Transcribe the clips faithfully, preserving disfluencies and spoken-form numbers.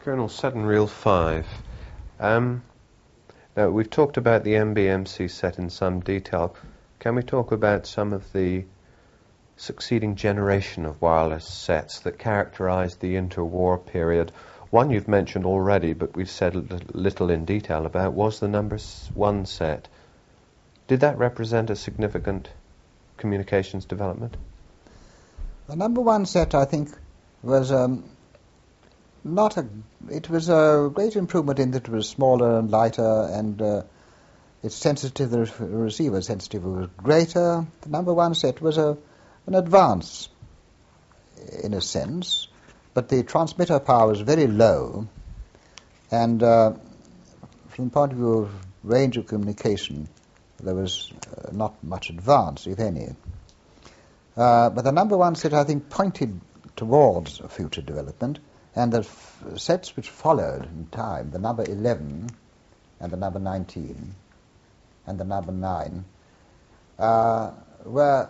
Colonel Sutton, Reel five. Um, now, we've talked about the M B M C set in some detail. Can we talk about some of the succeeding generation of wireless sets that characterized the interwar period? One you've mentioned already, but we've said a little in detail about, was the number one set. Did that represent a significant communications development? The number one set, I think, was um, not a... It was a great improvement in that it was smaller and lighter, and uh, its sensitivity, the receiver sensitivity was greater. The number one set was a an advance, in a sense, but the transmitter power was very low, and uh, from the point of view of range of communication, there was uh, not much advance, if any. Uh, but the number one set, I think, pointed towards a future development, and the f- sets which followed in time, the number eleven and the number nineteen and the number nine, uh, were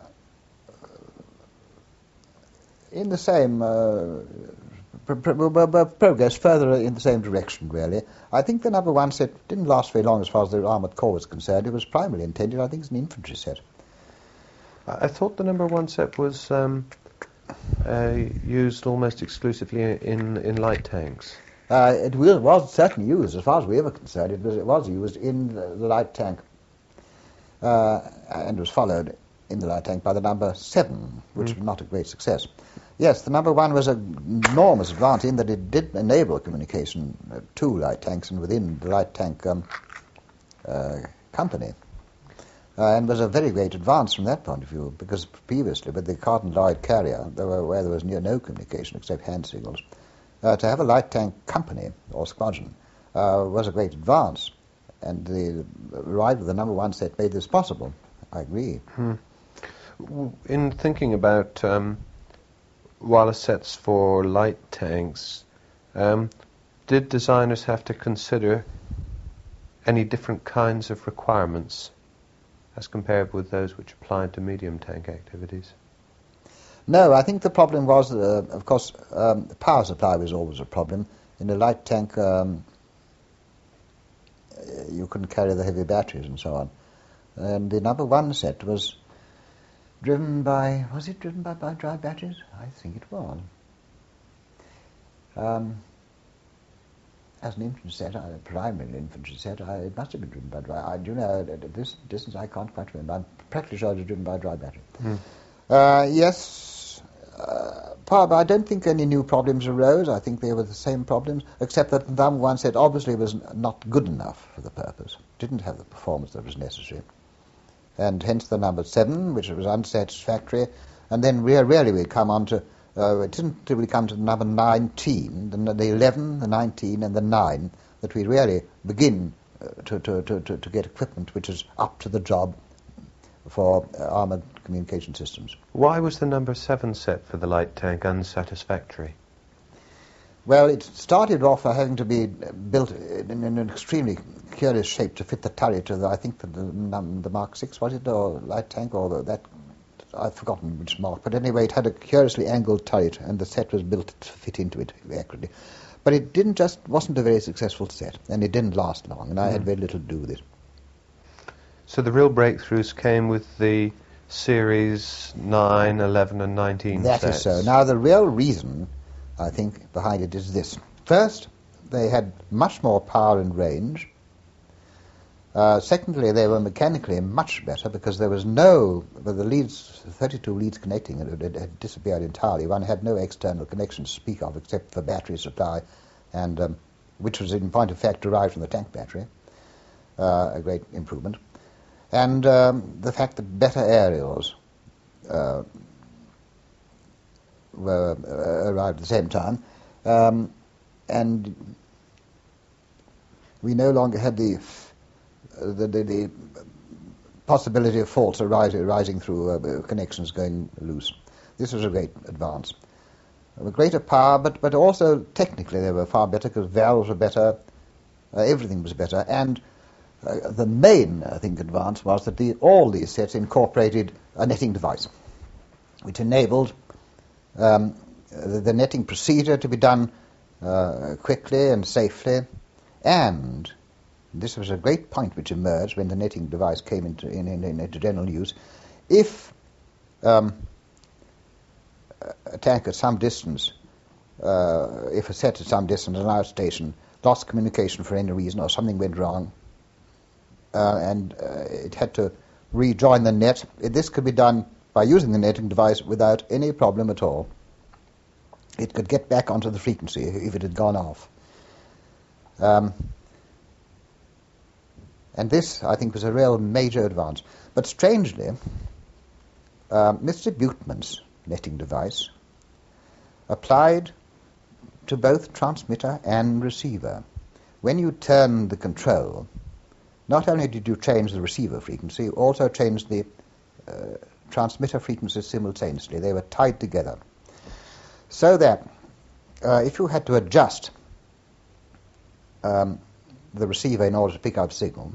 in the same uh, pro- pro- pro- progress, further in the same direction, really. I think the number one set didn't last very long as far as the armoured corps was concerned. It was primarily intended, I think, as an infantry set. I thought the number one set was um, uh, used almost exclusively in, in light tanks. Uh, it was, was certainly used, as far as we were concerned. It was, it was used in the, the light tank, uh, and was followed in the light tank by the number seven, which mm. was not a great success. Yes, the number one was an enormous advance in that it did enable communication uh, to light tanks and within the light tank um, uh, company, uh, and was a very great advance from that point of view, because previously with the Carton Lloyd carrier, there were, where there was near no communication except hand signals, uh, to have a light tank company or squadron uh, was a great advance, and the arrival of the number one set made this possible. I agree. Hmm. In thinking about um, wireless sets for light tanks, um, did designers have to consider any different kinds of requirements as compared with those which applied to medium tank activities? No, I think the problem was, uh, of course, um, the power supply was always a problem. In a light tank, um, you couldn't carry the heavy batteries and so on. And the number one set was driven by, was it driven by, by dry batteries? I think it was. Um, as an infantry set, a primary infantry set, I, it must have been driven by dry. I do know at this distance I can't quite remember. I'm practically sure it was driven by dry battery. Mm. Uh, yes, uh, power, but I don't think any new problems arose. I think they were the same problems, except that the number one set obviously was not good enough for the purpose. Didn't have the performance that was necessary. And hence the number seven, which was unsatisfactory, and then we really we come on to, uh, it didn't until we come to the number nineteen, the, the eleven, the nineteen, and the nine, that we really begin uh, to, to, to, to, to get equipment which is up to the job for uh, armoured communication systems. Why was the number seven set for the light tank unsatisfactory? Well, it started off by having to be built in, in an extremely curious shape to fit the turret of, the, I think, the, the, the Mark six, was it, or light tank, or the, that, I've forgotten which Mark, but anyway, it had a curiously angled turret, and the set was built to fit into it accurately. But it didn't just, wasn't a very successful set, and it didn't last long, and I mm. had very little to do with it. So the real breakthroughs came with the series nine, eleven, and nineteen That sets. is so. Now, the real reason, I think, behind it is this. First, they had much more power and range. Uh, secondly, they were mechanically much better because there was no, well, the leads, thirty-two leads connecting, it had, had disappeared entirely. One had no external connection to speak of except for battery supply, and um, which was in point of fact derived from the tank battery, uh, a great improvement. And um, the fact that better aerials uh, were uh, arrived at the same time, um, and we no longer had the uh, the, the, the possibility of faults arising, arising through uh, connections going loose. This was a great advance. A greater power, but, but also technically they were far better because valves were better, uh, everything was better, and uh, the main, I think, advance was that the, all these sets incorporated a netting device, which enabled um, the, the netting procedure to be done uh, quickly and safely, and this was a great point which emerged when the netting device came into, in, in, into general use. If um, a tank at some distance, uh, if a set at some distance, an outstation, lost communication for any reason or something went wrong, uh, and uh, it had to rejoin the net, this could be done by using the netting device without any problem at all. It could get back onto the frequency if it had gone off. Um, and this, I think, was a real major advance. But strangely, uh, Mister Buteman's netting device applied to both transmitter and receiver. When you turned the control, not only did you change the receiver frequency, you also changed the uh, transmitter frequency simultaneously. They were tied together. So that uh, if you had to adjust um, the receiver in order to pick up signal,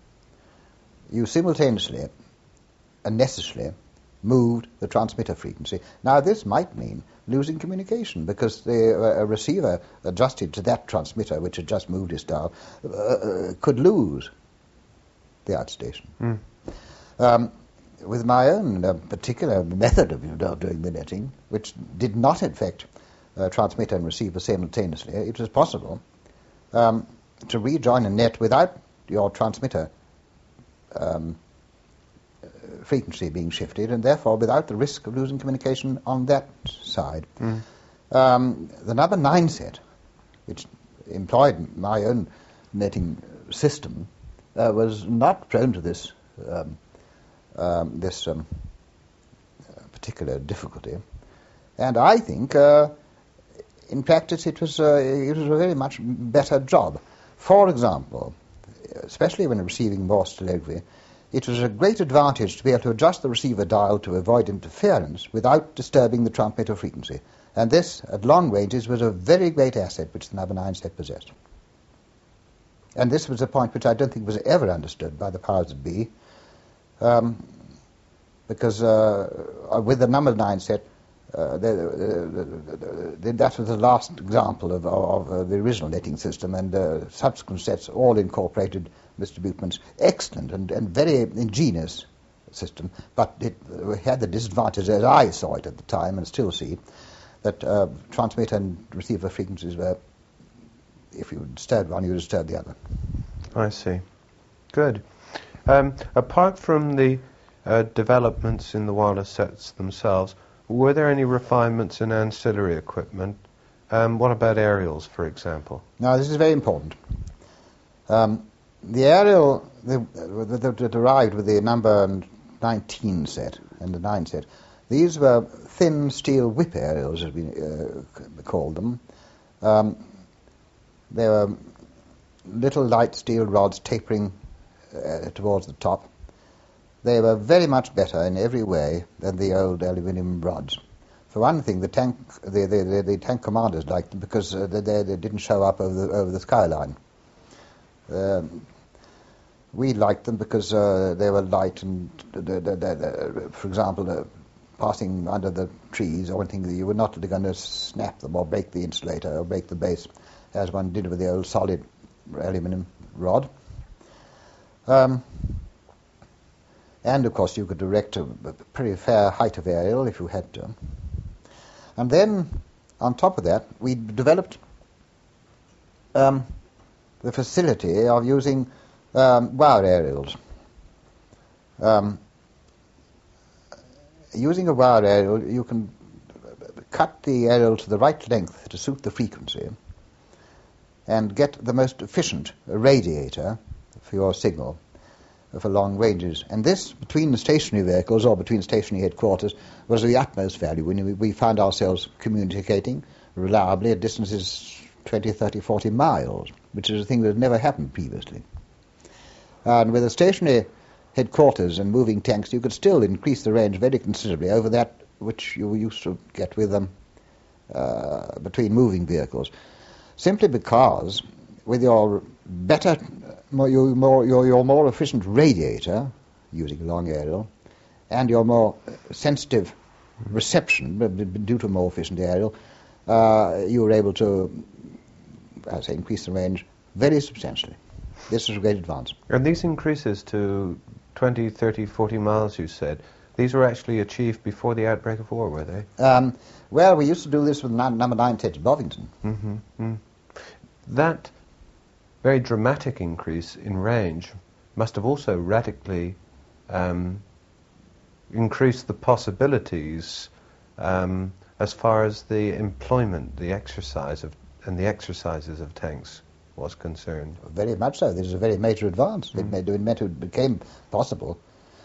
you simultaneously and necessarily moved the transmitter frequency. Now this might mean losing communication because the uh, receiver adjusted to that transmitter, which had just moved its dial, uh, could lose the outstation. Mm. Um, with my own uh, particular method of, of doing the netting, which did not affect uh, transmitter and receiver simultaneously, it was possible um, to rejoin a net without your transmitter um, frequency being shifted, and therefore without the risk of losing communication on that side. Mm. Um, the number nine set, which employed my own netting system, uh, was not prone to this um, um, this um, particular difficulty, and I think uh, in practice it was uh, it was a very much better job. For example, especially when receiving Morse telegraphy, it was a great advantage to be able to adjust the receiver dial to avoid interference without disturbing the transmitter frequency. And this, at long ranges, was a very great asset which the number nine set possessed. And this was a point which I don't think was ever understood by the powers that be, um, because uh, with the number nine set, uh, the, the, the, the, that was the last example of, of uh, the original netting system, and uh, subsequent sets all incorporated Mister Buteman's excellent and, and very ingenious system, but it uh, had the disadvantage, as I saw it at the time and still see, that uh, transmitter and receiver frequencies were, if you disturbed one, you disturbed the other. I see. Good. Um, apart from the uh, developments in the wireless sets themselves, were there any refinements in ancillary equipment? Um, what about aerials, for example? Now, this is very important. Um, the aerial that arrived with the number nineteen set and the nine set, these were thin steel whip aerials, as we uh, called them. Um, they were little light steel rods tapering uh, towards the top. They were very much better in every way than the old aluminium rods. For one thing, the tank the, the, the, the tank commanders liked them because uh, they, they didn't show up over the, over the skyline. Um, we liked them because uh, they were light and, uh, the, the, the, for example, uh, passing under the trees or anything, you were not going to snap them or break the insulator or break the base as one did with the old solid aluminium rod. Um, and, of course, you could direct a, a pretty fair height of aerial if you had to. And then, on top of that, we developed um, the facility of using um, wire aerials. Um, using a wire aerial, you can cut the aerial to the right length to suit the frequency and get the most efficient radiator for your signal for long ranges. And this, between the stationary vehicles or between stationary headquarters, was of the utmost value. When we found ourselves communicating reliably at distances twenty, thirty, forty miles, which is a thing that had never happened previously. And with a stationary headquarters and moving tanks, you could still increase the range very considerably over that which you used to get with them uh, between moving vehicles, simply because with your better, more, your, more, your, your more efficient radiator, using long aerial, and your more sensitive reception, due to more efficient aerial, uh, you were able to as I say, increased the range very substantially. This is a great advance. And these increases to twenty, thirty, forty miles, you said, these were actually achieved before the outbreak of war, were they? Um, well, we used to do this with n- number nine Ted Bovington. Mm-hmm. Mm. That very dramatic increase in range must have also radically um, increased the possibilities um, as far as the employment, the exercise of, and the exercises of tanks was concerned. Very much so. This is a very major advance. Mm. It, made, it meant it became possible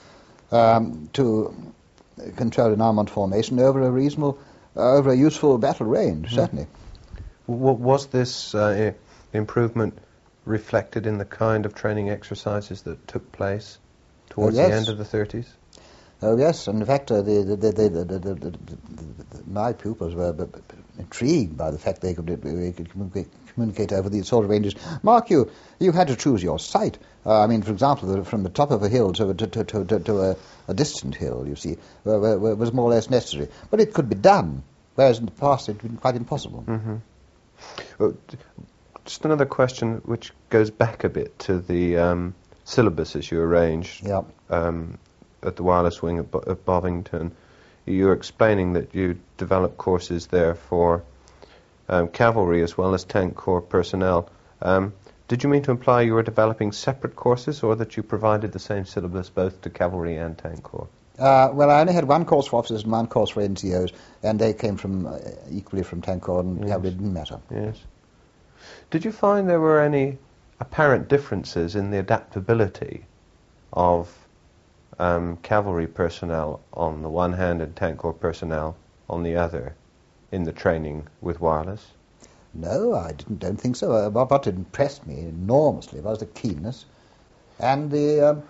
um, to control an armament formation over a reasonable, uh, over a useful battle range, mm. certainly. W- was this uh, I- improvement reflected in the kind of training exercises that took place towards oh, yes. the end of the thirties? Oh yes, and in fact, uh, the, the, the, the, the, the, the, the, the, my pupils were b- b- intrigued by the fact they could, they could communicate, communicate over these sort of ranges. Mark you, you had to choose your site. Uh, I mean, for example, from the top of a hill to, to, to, to, to a, a distant hill, you see, where, where, where was more or less necessary. But it could be done, whereas in the past it had been quite impossible. Mm-hmm. Well, just another question which goes back a bit to the um, syllabus as you arranged. Yeah. Um, at the wireless wing at, Bo- at Bovington, you were explaining that you developed courses there for um, cavalry as well as tank corps personnel. Um, did you mean to imply you were developing separate courses, or that you provided the same syllabus both to cavalry and tank corps? Uh, well, I only had one course for officers and one course for N C Os, and they came from uh, equally from tank corps, and Yes. cavalry didn't matter. Yes. Did you find there were any apparent differences in the adaptability of Um, cavalry personnel on the one hand and tank corps personnel on the other in the training with wireless? No, I didn't, don't think so. Uh, what impressed me enormously was the keenness and the um,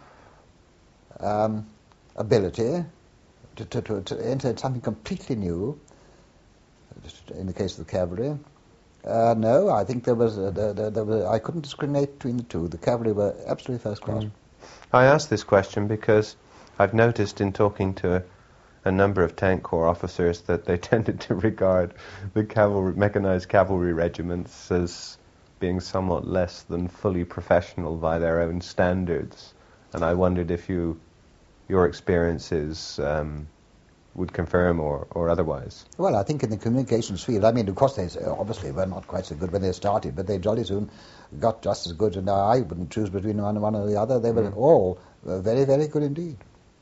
um, ability to, to, to, to enter something completely new, in the case of the cavalry. Uh, no, I think there was, uh, there, there, there was, I couldn't discriminate between the two. The cavalry were absolutely first class. Mm. I ask this question because I've noticed in talking to a, a number of tank corps officers that they tended to regard the cavalry, mechanized cavalry regiments as being somewhat less than fully professional by their own standards. And I wondered if you, your experiences um, would confirm or, or otherwise. Well, I think in the communications field, I mean, of course, they obviously were not quite so good when they started, but they jolly soon got just as good, and I wouldn't choose between one, one or the other. They were mm. all uh, very, very good indeed.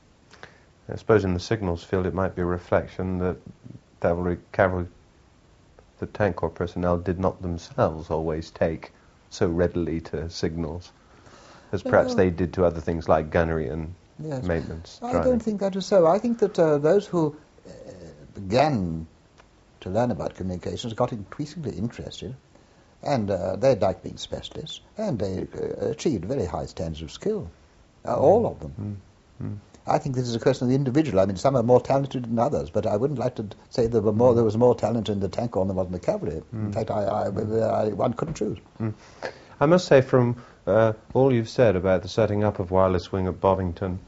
I suppose in the signals field it might be a reflection that cavalry, cavalry, the tank corps personnel did not themselves always take so readily to signals as perhaps uh, they did to other things like gunnery and yes. maintenance. I driving. don't think that is so. I think that uh, those who uh, began to learn about communications got increasingly interested, and uh, they liked being specialists, and they uh, achieved very high standards of skill, uh, mm. all of them. Mm. Mm. I think this is a question of the individual. I mean, some are more talented than others, but I wouldn't like to say there were more. There was more talent in the tank corps than there was in the cavalry. Mm. In fact, I, I, I, one couldn't choose. Mm. I must say, from uh, all you've said about the setting up of wireless wing at Bovington,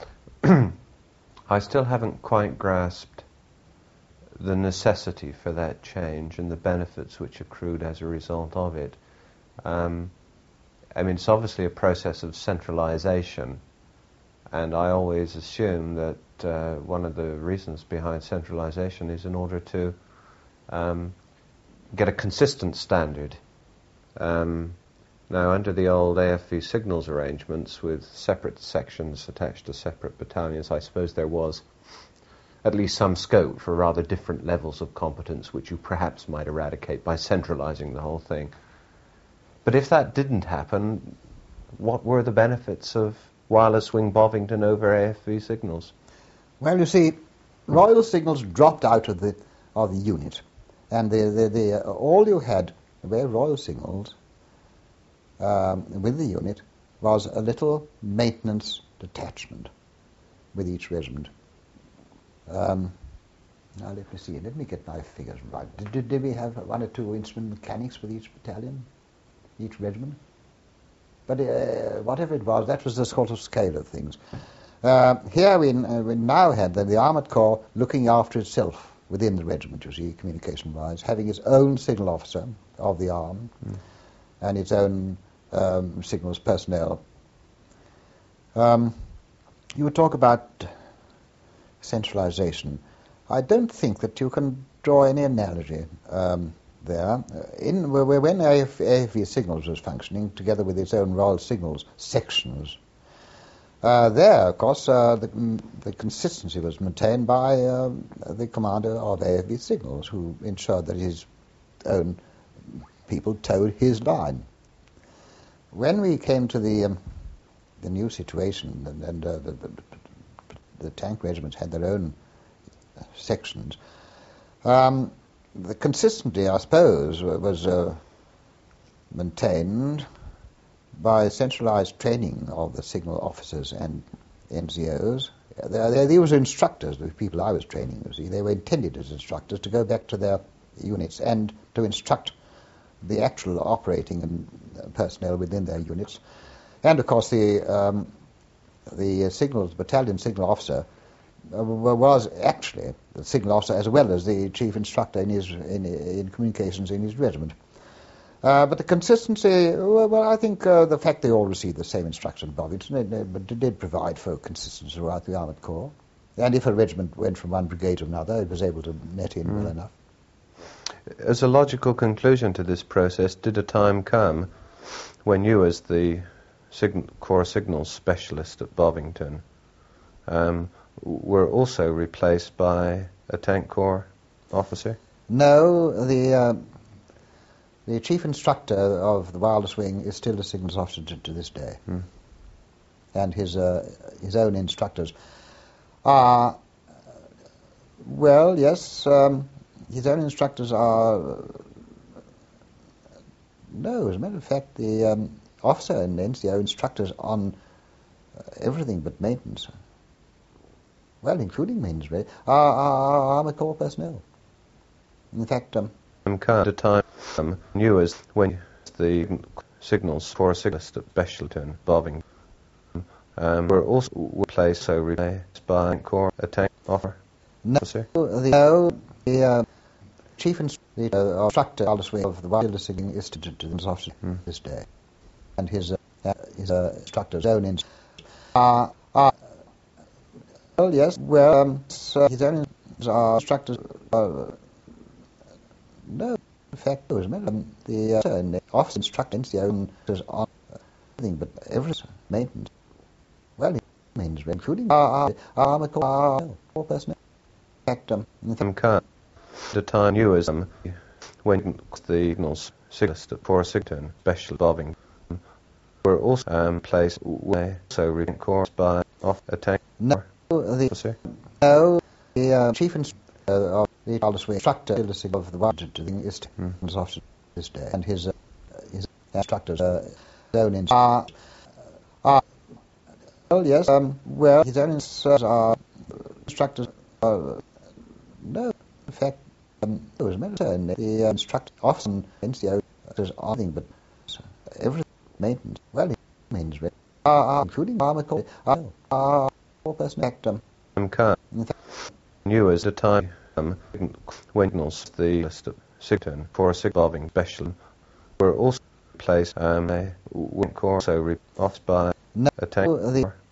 I still haven't quite grasped the necessity for that change and the benefits which accrued as a result of it. Um, I mean, it's obviously a process of centralization. And I always assume that uh, one of the reasons behind centralization is in order to um, get a consistent standard. Um, now, under the old A F V signals arrangements with separate sections attached to separate battalions, I suppose there was at least some scope for rather different levels of competence which you perhaps might eradicate by centralizing the whole thing. But if that didn't happen, what were the benefits of wireless wing Bovington over A F V signals? Well, you see, Royal signals dropped out of the of the unit, and the, the, the, uh, all you had where Royal signals um, with the unit was a little maintenance detachment with each regiment. Um, now let me see. Let me get my figures right. Did, did, did we have one or two instrument mechanics with each battalion, each regiment? But uh, whatever it was, that was the sort of scale of things. Uh, here we, uh, we now had the, the Armoured Corps looking after itself within the regiment, you see, communication-wise, having its own signal officer of the arm, mm. and its own um, signals personnel. Um, you would talk about centralization. I don't think that you can draw any analogy um, there. In, when A F V Signals was functioning, together with its own Royal Signals sections, uh, there, of course, uh, the, the consistency was maintained by uh, the commander of A F V Signals, who ensured that his own people towed his line. When we came to the um, the new situation, and, and uh, the, the, the tank regiments had their own sections, um, the consistency, I suppose, was uh, maintained by centralized training of the signal officers and N C Os. They, they, they were instructors, the people I was training, you see. They were intended as instructors to go back to their units and to instruct the actual operating personnel within their units. And, of course, the um, the signals, battalion signal officer uh, was actually the signal officer as well as the chief instructor in his in, in communications in his regiment. Uh, but the consistency, well, well I think uh, the fact they all received the same instruction at Bovington, it, it did provide for consistency throughout the Armoured Corps. And if a regiment went from one brigade to another, it was able to net in mm. well enough. As a logical conclusion to this process, did a time come when you, as the Sign- Corps Signals specialist at Bovington, um, were also replaced by a Tank Corps officer? No, the uh, the chief instructor of the Wireless Wing is still a Signals officer to, to this day, hmm. and his uh, his own instructors are well, yes, um, his own instructors are no. As a matter of fact, the um, officer and N C O instructors on uh, everything but maintenance, well, including maintenance, really, are, are, are Armoured Corps personnel. In fact, um, at a time um, you as when the signals for a signalist at Beshelton, Bovington, um, were also replaced so replaced by Corps a tank officer. No, the, no, the uh, chief instructor uh, instructor of the wireless signal is to the officer hmm. this day, and his uh, his uh, instructor's own instructors are, are well, yes, well, um, so his own uh, instructors. Uh, no, in fact, it was um, the uh, and the officer instructors the own on everything but everything maintenance. Well, maintenance, including our Armoured Corps personnel. In fact, um, in fact, at the time you as um, when the signals signalist for a signal special Bovington were also um, placed where so reinforced by off attack no, the, officer. No, the uh, chief instructor of the Wireless Wing instructor of the wireless thing is to hmm. officer this day, and his uh, his instructors uh, own in are are well, yes, um, well, his own instructors are instructors. Uh, no, in fact, um, it was meant to the uh, instructor often N C O is anything but every maintenance. Well, it means uh, uh, including Armoured Corps, uh, uh, all personnel. Um, um, can't. Knew as the time um, when the signal for a signal Bovington special were also placed um, a Corps so re- off by no, a tank. The